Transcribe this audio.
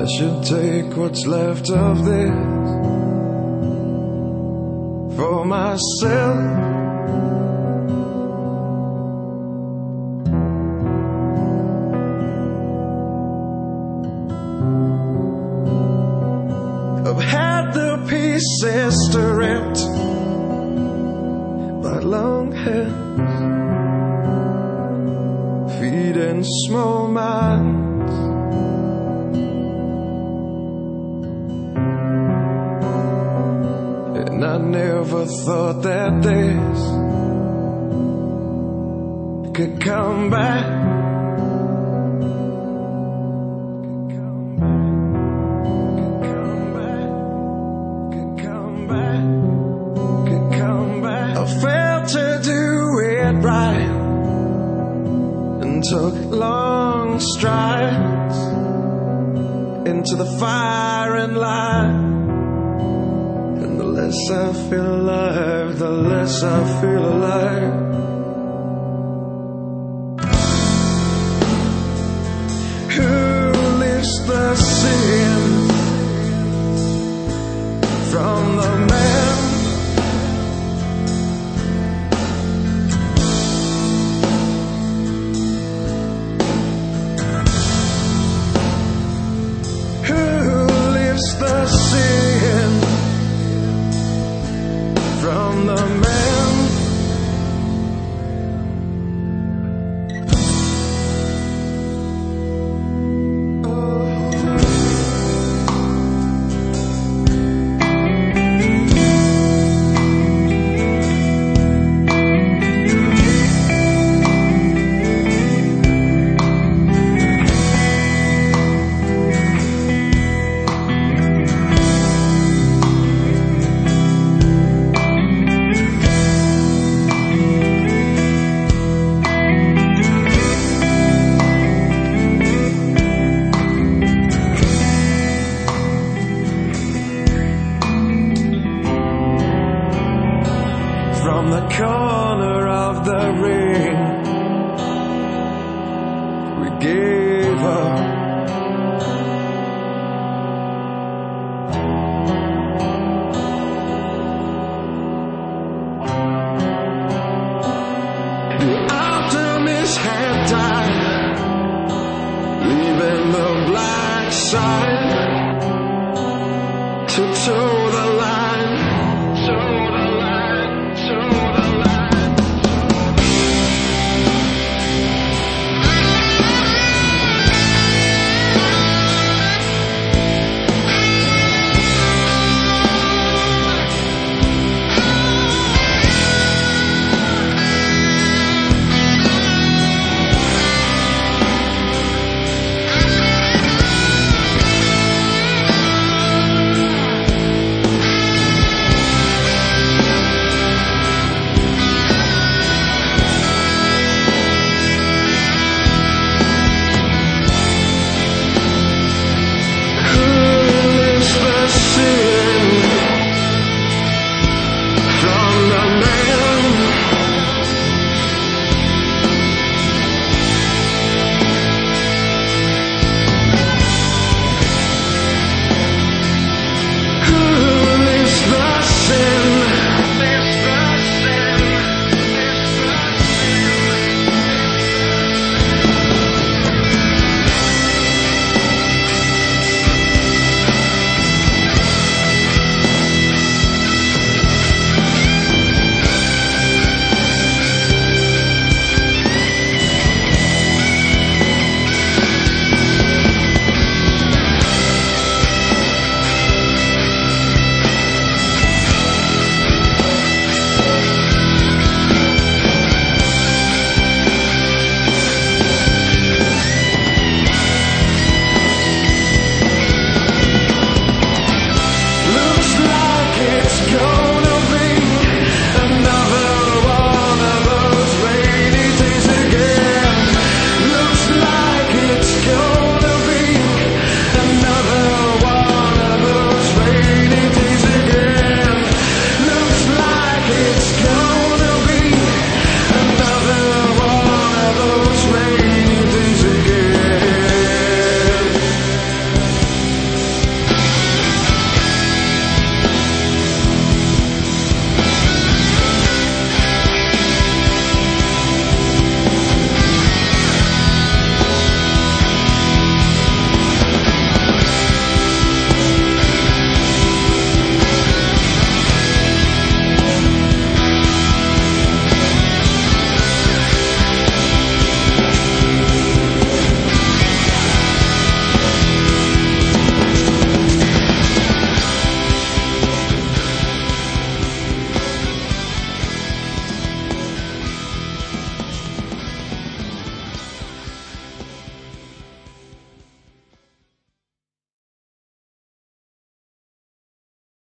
I should take what's left of this for myself. I've had the pieces stripped by long hands, feeding small minds. And I never thought that this could come back. I failed to do it right and took long strides into the firing line. And the less I feel alive, the less I feel alive. Who lifts the sin from the man? The sin from the man. From the corner of the ring, we gave up. The optimist had died, leaving the black side.